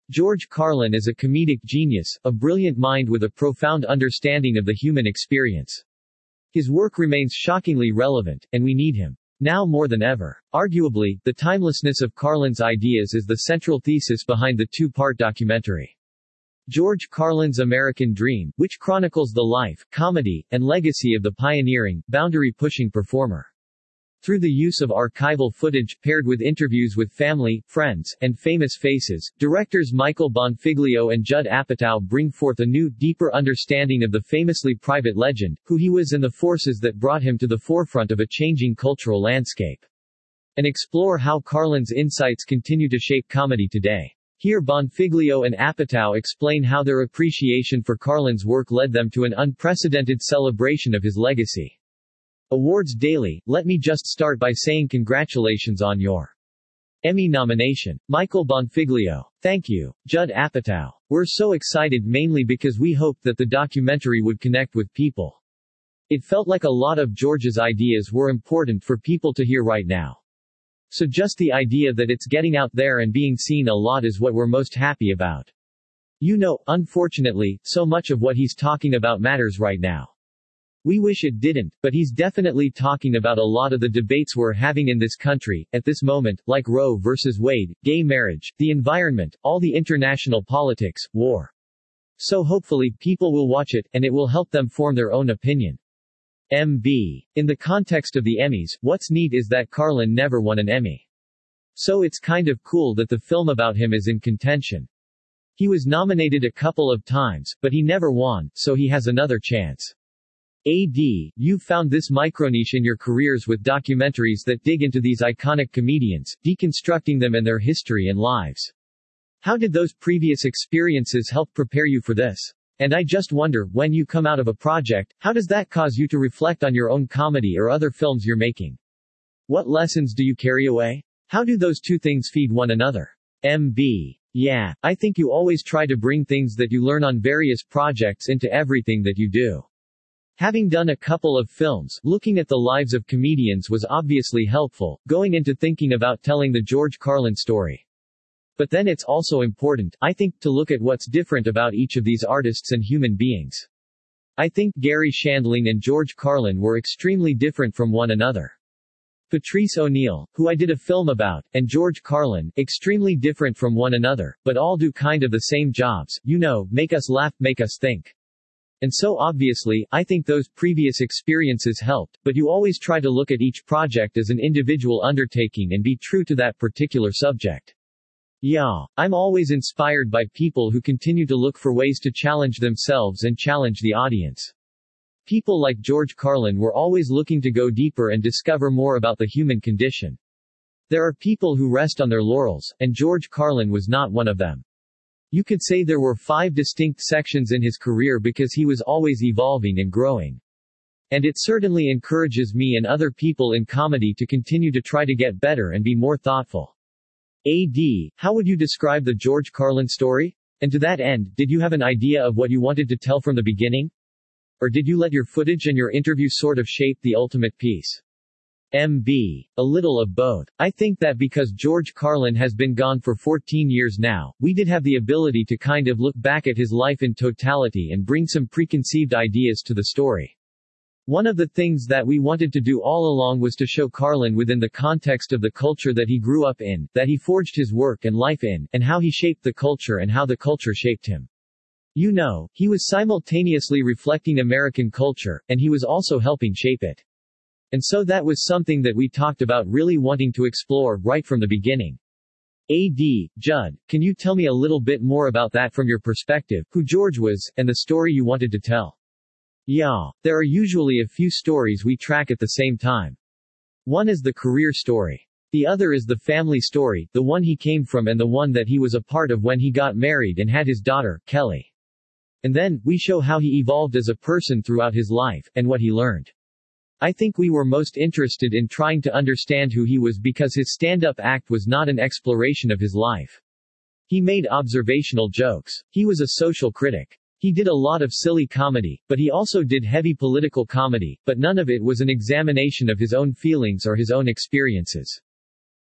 George Carlin is a comedic genius, a brilliant mind with a profound understanding of the human experience. His work remains shockingly relevant, and we need him now more than ever. Arguably, the timelessness of Carlin's ideas is the central thesis behind the two-part documentary. George Carlin's American Dream, which chronicles the life, comedy, and legacy of the pioneering, boundary-pushing performer. Through the use of archival footage, paired with interviews with family, friends, and famous faces, directors Michael Bonfiglio and Judd Apatow bring forth a new, deeper understanding of the famously private legend, who he was and the forces that brought him to the forefront of a changing cultural landscape. And explore how Carlin's insights continue to shape comedy today. Here Bonfiglio and Apatow explain how their appreciation for Carlin's work led them to an unprecedented celebration of his legacy. Awards Daily, let me just start by saying congratulations on your Emmy nomination. Michael Bonfiglio. Thank you, Judd Apatow. We're so excited mainly because we hoped that the documentary would connect with people. It felt like a lot of George's ideas were important for people to hear right now. So just the idea that it's getting out there and being seen a lot is what we're most happy about. You know, unfortunately, so much of what he's talking about matters right now. We wish it didn't, but he's definitely talking about a lot of the debates we're having in this country, at this moment, like Roe versus Wade, gay marriage, the environment, all the international politics, war. So hopefully people will watch it, and it will help them form their own opinion. MB. In the context of the Emmys, what's neat is that Carlin never won an Emmy. So it's kind of cool that the film about him is in contention. He was nominated a couple of times, but he never won, so he has another chance. AD, you've found this microniche in your careers with documentaries that dig into these iconic comedians, deconstructing them and their history and lives. How did those previous experiences help prepare you for this? And I just wonder, when you come out of a project, how does that cause you to reflect on your own comedy or other films you're making? What lessons do you carry away? How do those two things feed one another? MB. Yeah, I think you always try to bring things that you learn on various projects into everything that you do. Having done a couple of films, looking at the lives of comedians was obviously helpful, going into thinking about telling the George Carlin story. But then it's also important, I think, to look at what's different about each of these artists and human beings. I think Garry Shandling and George Carlin were extremely different from one another. Patrice O'Neal, who I did a film about, and George Carlin, extremely different from one another, but all do kind of the same jobs, you know, make us laugh, make us think. And so obviously, I think those previous experiences helped, but you always try to look at each project as an individual undertaking and be true to that particular subject. Yeah, I'm always inspired by people who continue to look for ways to challenge themselves and challenge the audience. People like George Carlin were always looking to go deeper and discover more about the human condition. There are people who rest on their laurels, and George Carlin was not one of them. You could say there were 5 distinct sections in his career because he was always evolving and growing. And it certainly encourages me and other people in comedy to continue to try to get better and be more thoughtful. AD, how would you describe the George Carlin story? And to that end, did you have an idea of what you wanted to tell from the beginning? Or did you let your footage and your interview sort of shape the ultimate piece? MB. A little of both. I think that because George Carlin has been gone for 14 years now, we did have the ability to kind of look back at his life in totality and bring some preconceived ideas to the story. One of the things that we wanted to do all along was to show Carlin within the context of the culture that he grew up in, that he forged his work and life in, and how he shaped the culture and how the culture shaped him. You know, he was simultaneously reflecting American culture, and he was also helping shape it. And so that was something that we talked about really wanting to explore, right from the beginning. AD, Judd, can you tell me a little bit more about that from your perspective, who George was, and the story you wanted to tell? Yeah, there are usually a few stories we track at the same time. One is the career story. The other is the family story, the one he came from and the one that he was a part of when he got married and had his daughter, Kelly. And then, we show how he evolved as a person throughout his life, and what he learned. I think we were most interested in trying to understand who he was because his stand-up act was not an exploration of his life. He made observational jokes. He was a social critic. He did a lot of silly comedy, but he also did heavy political comedy, but none of it was an examination of his own feelings or his own experiences.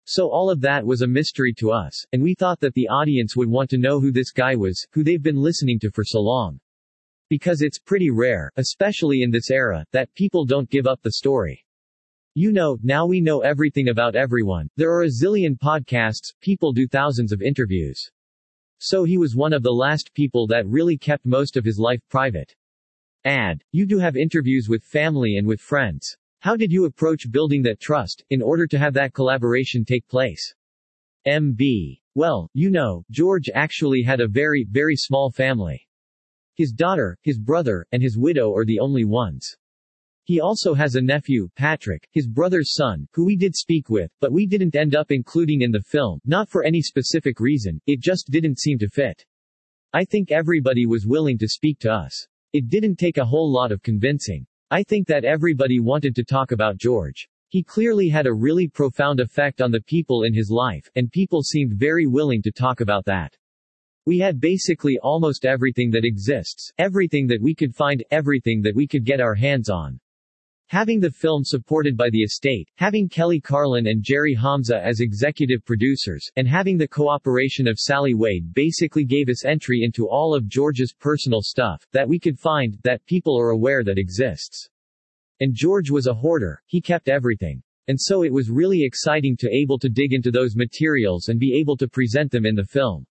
So all of that was a mystery to us, and we thought that the audience would want to know who this guy was, who they've been listening to for so long. Because it's pretty rare, especially in this era, that people don't give up the story. Now we know everything about everyone, there are a zillion podcasts, people do thousands of interviews. So he was one of the last people that really kept most of his life private. You do have interviews with family and with friends. How did you approach building that trust, in order to have that collaboration take place? MB. Well, George actually had a very, very small family. His daughter, his brother, and his widow are the only ones. He also has a nephew, Patrick, his brother's son, who we did speak with, but we didn't end up including in the film, not for any specific reason, it just didn't seem to fit. I think everybody was willing to speak to us. It didn't take a whole lot of convincing. I think that everybody wanted to talk about George. He clearly had a really profound effect on the people in his life, and people seemed very willing to talk about that. We had basically almost everything that exists, everything that we could find, everything that we could get our hands on. Having the film supported by the estate, having Kelly Carlin and Jerry Hamza as executive producers, and having the cooperation of Sally Wade basically gave us entry into all of George's personal stuff, that we could find, that people are aware that exists. And George was a hoarder, he kept everything. And so it was really exciting to able to dig into those materials and be able to present them in the film.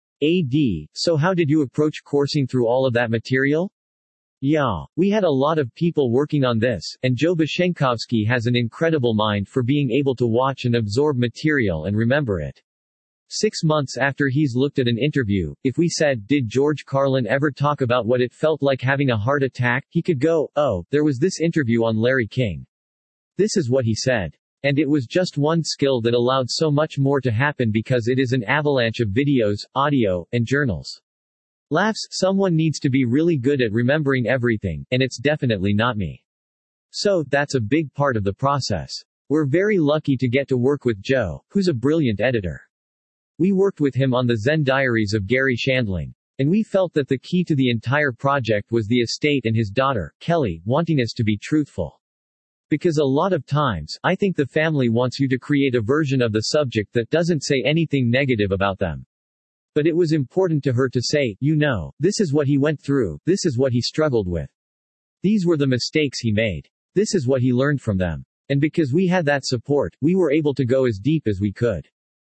So how did you approach coursing through all of that material? We had a lot of people working on this, and Joe Bashenkovsky has an incredible mind for being able to watch and absorb material and remember it. 6 months after he's looked at an interview, if we said, did George Carlin ever talk about what it felt like having a heart attack, he could go, oh, there was this interview on Larry King. This is what he said. And it was just one skill that allowed so much more to happen because it is an avalanche of videos, audio, and journals. Laughs, someone needs to be really good at remembering everything, and it's definitely not me. So, that's a big part of the process. We're very lucky to get to work with Joe, who's a brilliant editor. We worked with him on the Zen Diaries of Gary Shandling. And we felt that the key to the entire project was the estate and his daughter, Kelly, wanting us to be truthful. Because a lot of times, I think the family wants you to create a version of the subject that doesn't say anything negative about them. But it was important to her to say, this is what he went through, this is what he struggled with. These were the mistakes he made. This is what he learned from them. And because we had that support, we were able to go as deep as we could.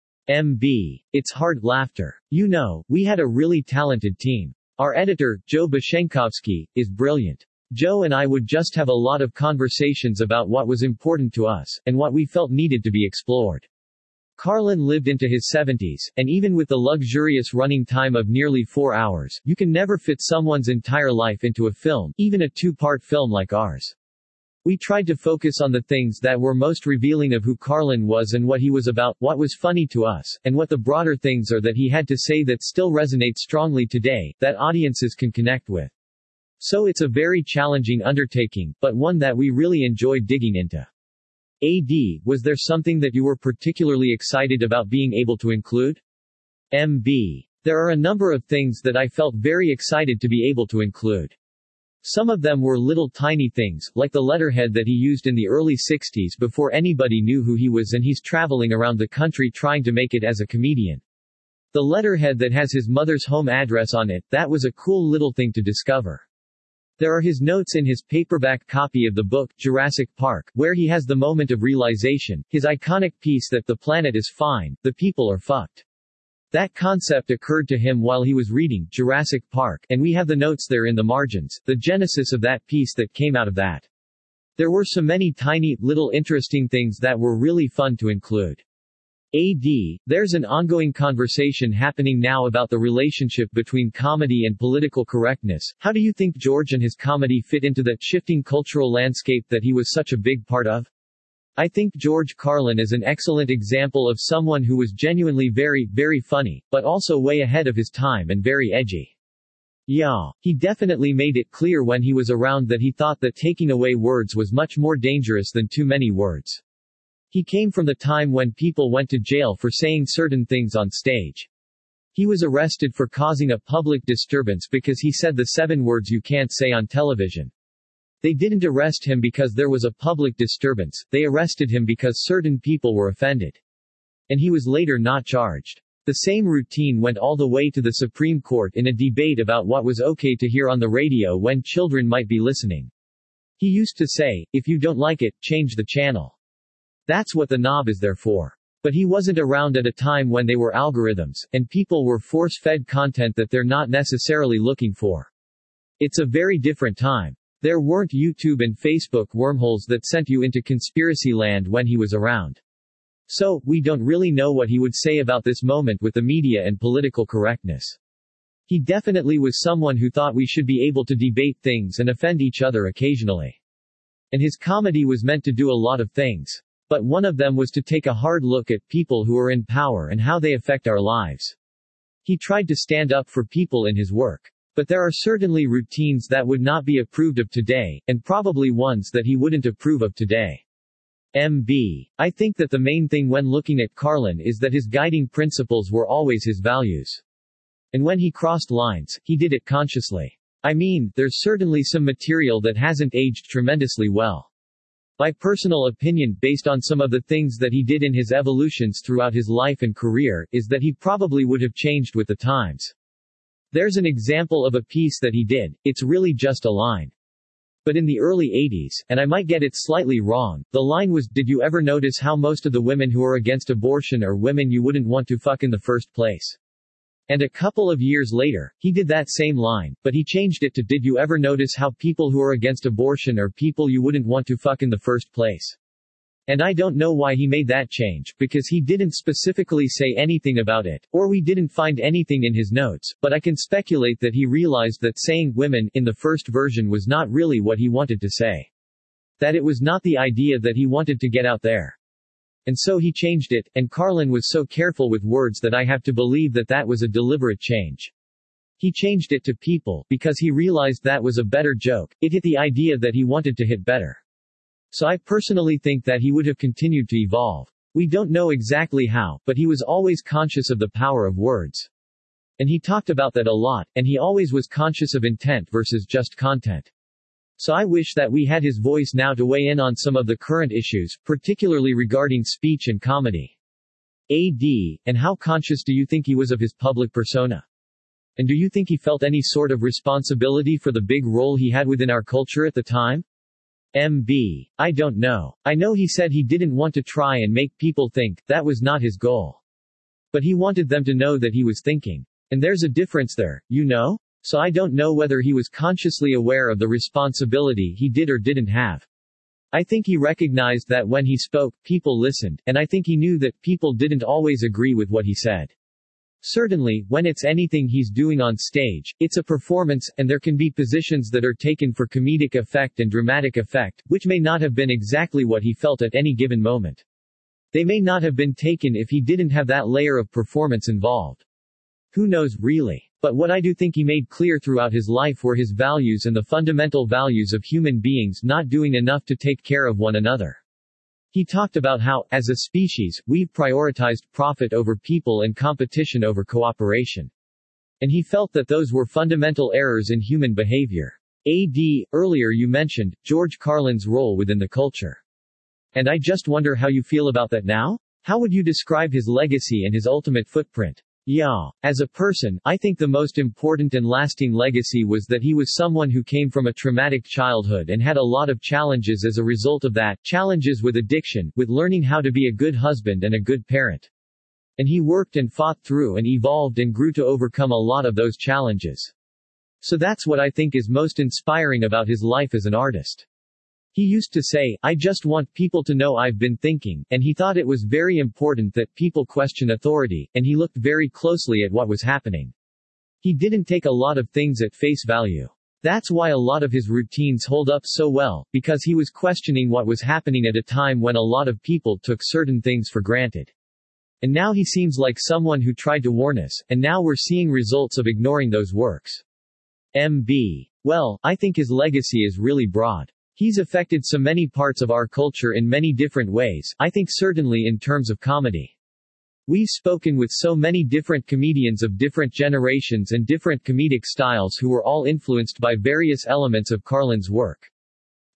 It's hard laughter. We had a really talented team. Our editor, Joe Bashenkovsky, is brilliant. Joe and I would just have a lot of conversations about what was important to us, and what we felt needed to be explored. Carlin lived into his 70s, and even with the luxurious running time of nearly 4 hours, you can never fit someone's entire life into a film, even a 2-part film like ours. We tried to focus on the things that were most revealing of who Carlin was and what he was about, what was funny to us, and what the broader things are that he had to say that still resonate strongly today, that audiences can connect with. So it's a very challenging undertaking, but one that we really enjoyed digging into. Was there something that you were particularly excited about being able to include? There are a number of things that I felt very excited to be able to include. Some of them were little tiny things, like the letterhead that he used in the early 60s before anybody knew who he was and he's traveling around the country trying to make it as a comedian. The letterhead that has his mother's home address on it, that was a cool little thing to discover. There are his notes in his paperback copy of the book, Jurassic Park, where he has the moment of realization, his iconic piece that the planet is fine, the people are fucked. That concept occurred to him while he was reading Jurassic Park, and we have the notes there in the margins, the genesis of that piece that came out of that. There were so many tiny, little interesting things that were really fun to include. There's an ongoing conversation happening now about the relationship between comedy and political correctness. How do you think George and his comedy fit into that shifting cultural landscape that he was such a big part of? I think George Carlin is an excellent example of someone who was genuinely very, very funny, but also way ahead of his time and very edgy. He definitely made it clear when he was around that he thought that taking away words was much more dangerous than too many words. He came from the time when people went to jail for saying certain things on stage. He was arrested for causing a public disturbance because he said the 7 words you can't say on television. They didn't arrest him because there was a public disturbance, they arrested him because certain people were offended. and he was later not charged. The same routine went all the way to the Supreme Court in a debate about what was okay to hear on the radio when children might be listening. He used to say, "If you don't like it, change the channel. That's what the knob is there for." But he wasn't around at a time when they were algorithms, and people were force-fed content that they're not necessarily looking for. It's a very different time. There weren't YouTube and Facebook wormholes that sent you into conspiracy land when he was around. So, we don't really know what he would say about this moment with the media and political correctness. He definitely was someone who thought we should be able to debate things and offend each other occasionally. And his comedy was meant to do a lot of things. But one of them was to take a hard look at people who are in power and how they affect our lives. He tried to stand up for people in his work. But there are certainly routines that would not be approved of today, and probably ones that he wouldn't approve of today. I think that the main thing when looking at Carlin is that his guiding principles were always his values. And when he crossed lines, he did it consciously. I mean, there's certainly some material that hasn't aged tremendously well. My personal opinion, based on some of the things that he did in his evolutions throughout his life and career, is that he probably would have changed with the times. There's an example of a piece that he did, it's really just a line. But in the early 80s, and I might get it slightly wrong, the line was, "Did you ever notice how most of the women who are against abortion are women you wouldn't want to fuck in the first place?" And a couple of years later, he did that same line, but he changed it to, "Did you ever notice how people who are against abortion are people you wouldn't want to fuck in the first place?" And I don't know why he made that change, because he didn't specifically say anything about it, or we didn't find anything in his notes, but I can speculate that he realized that saying women in the first version was not really what he wanted to say. That it was not the idea that he wanted to get out there. And so he changed it, and Carlin was so careful with words that I have to believe that that was a deliberate change. He changed it to people, because he realized that was a better joke, it hit the idea that he wanted to hit better. So I personally think that he would have continued to evolve. We don't know exactly how, but he was always conscious of the power of words. And he talked about that a lot, and he always was conscious of intent versus just content. So I wish that we had his voice now to weigh in on some of the current issues, particularly regarding speech and comedy. And how conscious do you think he was of his public persona? And do you think he felt any sort of responsibility for the big role he had within our culture at the time? I don't know. I know he said he didn't want to try and make people think, that was not his goal. But he wanted them to know that he was thinking. And there's a difference there, you know? So I don't know whether he was consciously aware of the responsibility he did or didn't have. I think he recognized that when he spoke, people listened, and I think he knew that people didn't always agree with what he said. Certainly, when it's anything he's doing on stage, it's a performance, and there can be positions that are taken for comedic effect and dramatic effect, which may not have been exactly what he felt at any given moment. They may not have been taken if he didn't have that layer of performance involved. Who knows, really? But what I do think he made clear throughout his life were his values and the fundamental values of human beings not doing enough to take care of one another. He talked about how, as a species, we've prioritized profit over people and competition over cooperation. And he felt that those were fundamental errors in human behavior. Earlier you mentioned George Carlin's role within the culture. And I just wonder how you feel about that now? How would you describe his legacy and his ultimate footprint? As a person, I think the most important and lasting legacy was that he was someone who came from a traumatic childhood and had a lot of challenges as a result of that, challenges with addiction, with learning how to be a good husband and a good parent. And he worked and fought through and evolved and grew to overcome a lot of those challenges. So that's what I think is most inspiring about his life as an artist. He used to say, "I just want people to know I've been thinking," and he thought it was very important that people question authority, and he looked very closely at what was happening. He didn't take a lot of things at face value. That's why a lot of his routines hold up so well, because he was questioning what was happening at a time when a lot of people took certain things for granted. And now he seems like someone who tried to warn us, and now we're seeing results of ignoring those works. Well, I think his legacy is really broad. He's affected so many parts of our culture in many different ways, I think certainly in terms of comedy. We've spoken with so many different comedians of different generations and different comedic styles who were all influenced by various elements of Carlin's work.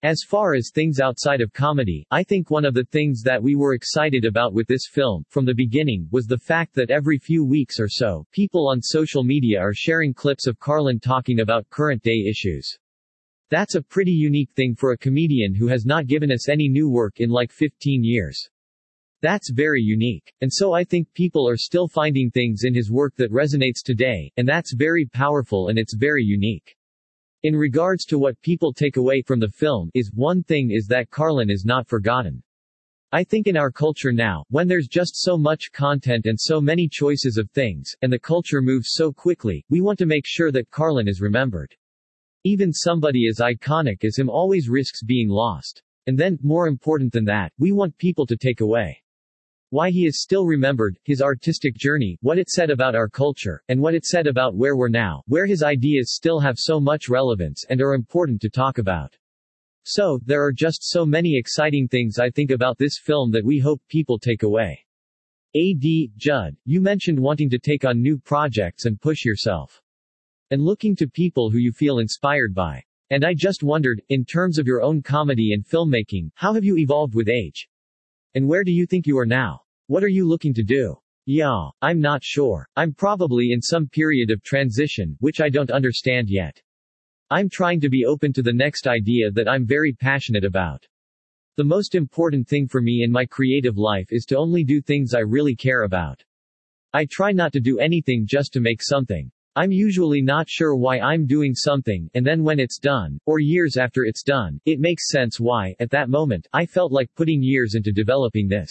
As far as things outside of comedy, I think one of the things that we were excited about with this film, from the beginning, was the fact that every few weeks or so, people on social media are sharing clips of Carlin talking about current-day issues. That's a pretty unique thing for a comedian who has not given us any new work in like 15 years. That's very unique. And so I think people are still finding things in his work that resonates today, and that's very powerful and it's very unique. In regards to what people take away from the film, one thing is that Carlin is not forgotten. I think in our culture now, when there's just so much content and so many choices of things, and the culture moves so quickly, we want to make sure that Carlin is remembered. Even somebody as iconic as him always risks being lost. And then, more important than that, we want people to take away why he is still remembered, his artistic journey, what it said about our culture, and what it said about where we're now, where his ideas still have so much relevance and are important to talk about. So, there are just so many exciting things I think about this film that we hope people take away. A.D. Judd, you mentioned wanting to take on new projects and push yourself. And looking to people who you feel inspired by. And I just wondered, in terms of your own comedy and filmmaking, how have you evolved with age? And where do you think you are now? What are you looking to do? Yeah, I'm not sure. I'm probably in some period of transition, which I don't understand yet. I'm trying to be open to the next idea that I'm very passionate about. The most important thing for me in my creative life is to only do things I really care about. I try not to do anything just to make something. I'm usually not sure why I'm doing something, and then when it's done, or years after it's done, it makes sense why, at that moment, I felt like putting years into developing this.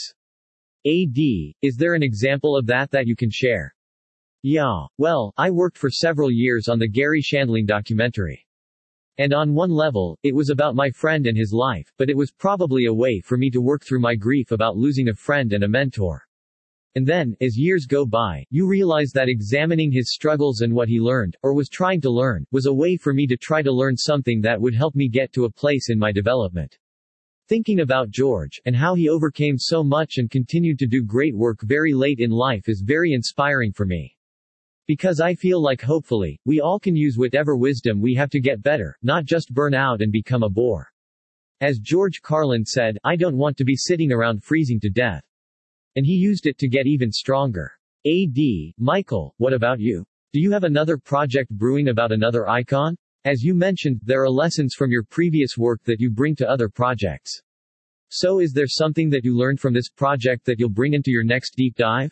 A.D., is there an example of that you can share? Yeah, well, I worked for several years on the Garry Shandling documentary. And on one level, it was about my friend and his life, but it was probably a way for me to work through my grief about losing a friend and a mentor. And then, as years go by, you realize that examining his struggles and what he learned, or was trying to learn, was a way for me to try to learn something that would help me get to a place in my development. Thinking about George, and how he overcame so much and continued to do great work very late in life is very inspiring for me. Because I feel like hopefully, we all can use whatever wisdom we have to get better, not just burn out and become a bore. As George Carlin said, I don't want to be sitting around freezing to death. And he used it to get even stronger. A.D. Michael, what about you? Do you have another project brewing about another icon? As you mentioned, there are lessons from your previous work that you bring to other projects. So is there something that you learned from this project that you'll bring into your next deep dive?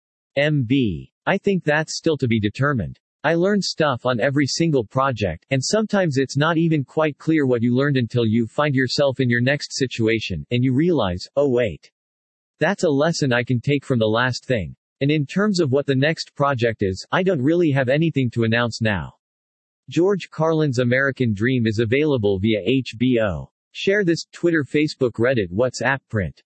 MB. I think that's still to be determined. I learn stuff on every single project, and sometimes it's not even quite clear what you learned until you find yourself in your next situation, and you realize, oh wait. That's a lesson I can take from the last thing. And in terms of what the next project is, I don't really have anything to announce now. George Carlin's American Dream is available via HBO. Share this, Twitter, Facebook, Reddit, WhatsApp, print.